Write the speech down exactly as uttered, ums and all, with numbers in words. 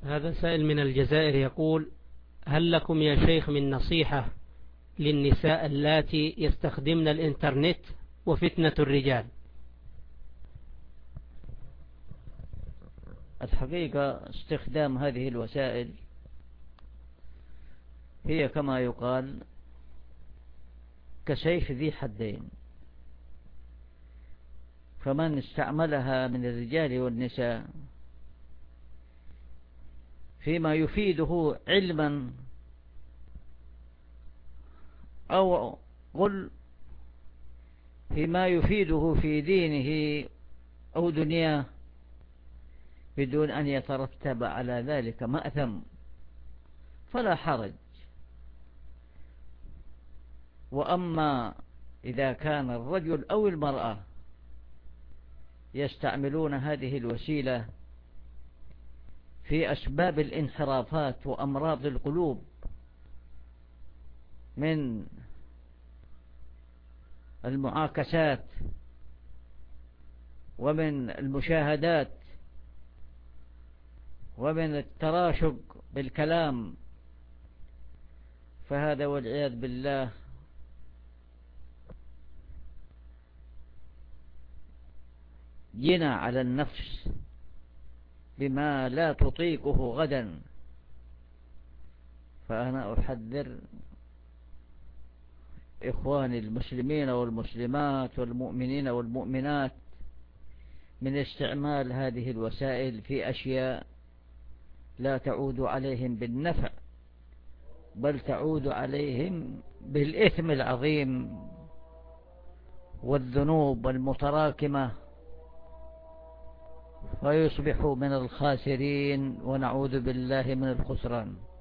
هذا سائل من الجزائر يقول: هل لكم يا شيخ من نصيحة للنساء اللاتي يستخدمن الإنترنت وفتنة الرجال؟ الحقيقة استخدام هذه الوسائل هي كما يقال كسيف ذي حدين، فمن استعملها من الرجال والنساء فيما يفيده علما أو قل فيما يفيده في دينه أو دنياه بدون أن يترتب على ذلك مأثم فلا حرج. وأما إذا كان الرجل أو المرأة يستعملون هذه الوسيلة في أسباب الانحرافات وأمراض القلوب من المعاكسات ومن المشاهدات ومن التراشق بالكلام، فهذا والعياذ بالله جنى على النفس بما لا تطيقه غدا. فأنا أحذر إخواني المسلمين والمسلمات والمؤمنين والمؤمنات من استعمال هذه الوسائل في أشياء لا تعود عليهم بالنفع بل تعود عليهم بالإثم العظيم والذنوب المتراكمة، فيصبحوا من الخاسرين ونعوذ بالله من الخسران.